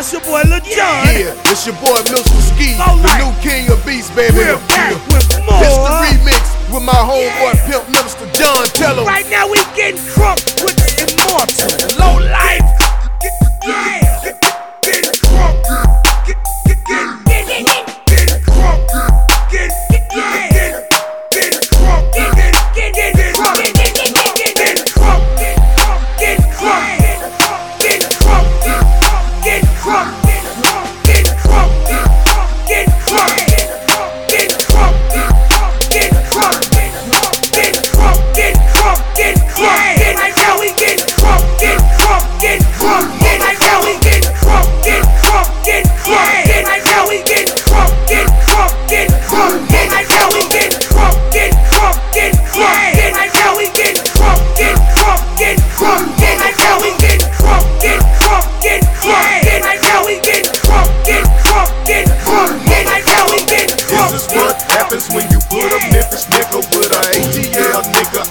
It's your boy Lil Jon. Yeah, it's your boy Mr. Ski, the new king of beats, baby. We're back with more. It's the remix with my homeboy Pimp Minister Jon Tello. Right now we getting crunk with the immortal Low Life. Yeah. Getting crunk. Getting crunk. Getting crunk. Getting crunk. Getting crunk. Getting crunk. Getting crunk. Getting crunk. Getting crunk. Getting crunk. Getting crunk. Getting crunk. Getting crunk. Getting crunk. Getting crunk. Getting crunk. Getting crunk. Like how we get crunk. Get crunk. Get crunk. Like how we get crunk. Get crunk. Get crunk. Like how we get crunk. Get crunk. Get crunk. Like how we get crunk. Get crunk. Get crunk. Like how we get crunk. Get crunk. Get crunk. Like how we get crunk. Get crunk. Get crunk. Like how we get crunk. Get crunk. Get crunk. Like how we get crunk. This is what happens when you put a Memphis nigga with a ATL nigga.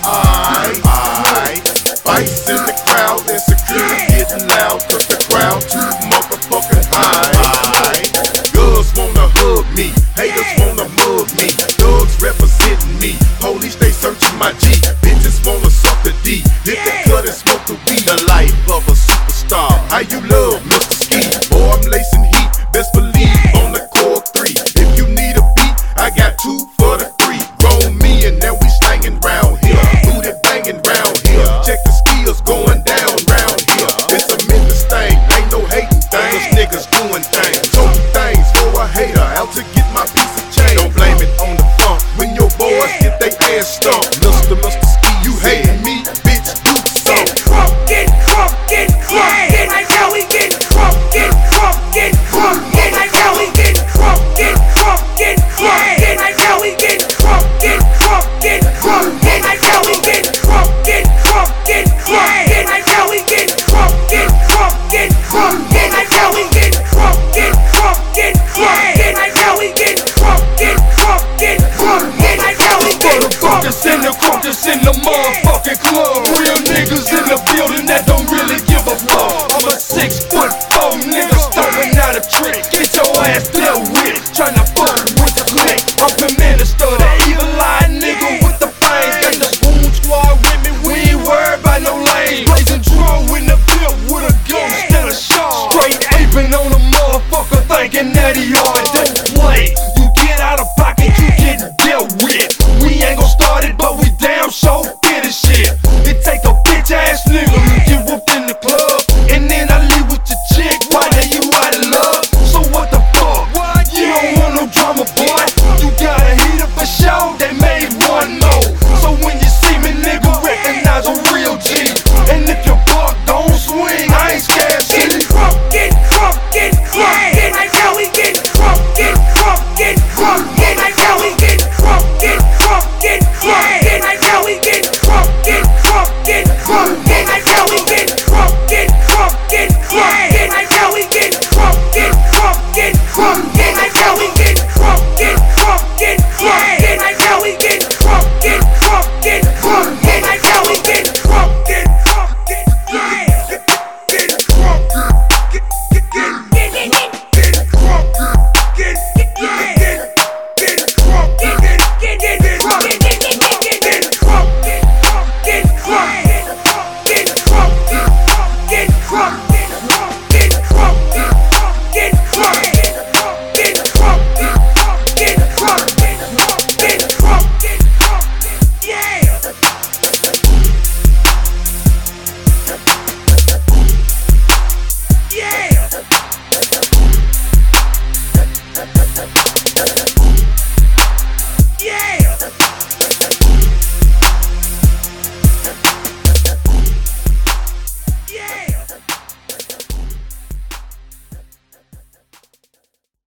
I fights in the crowd and security getting loud, cause the crowd too motherfucking high. Girls wanna hug me, haters wanna mug me, thugs representing me, police they searching my G, bitches wanna suck the D, hit the cut and smoke the weed. The life of a superstar, how you love Mr. Ski? Boy, I'm lacing heat, best believe on the core 3. If you need a beat, I got 2 for the 3. Roll me and now we slanging round here, booty banging round here. Check the skills going down round here. It's a Memphis thing, ain't no hating thing. Cause niggas doing things, toting things for a hater, out to get my piece of change. Don't blame it on the funk when your boys get they ass stumped. Mr. Ski, you hating me, bitch, do something. Get crunk, get crunk, like how we get crunk, get crunk, get crunk, like how we get crunk, get crunk, get crunk, like how we get crunk, get crunk, get crunk, like how we get crunk, get crunk, get crunk, like how we get crunk, get crunk, get crunk, like how we get crunk, get crunk, get crunk, like how we get crunk, get crunk, get crunk, like how we get crunk. In the crunkus in the motherfucking club. Real niggas in the building that don't really give a fuck. I'm a 6'4" nigga stomping out a trick. Get your ass dealt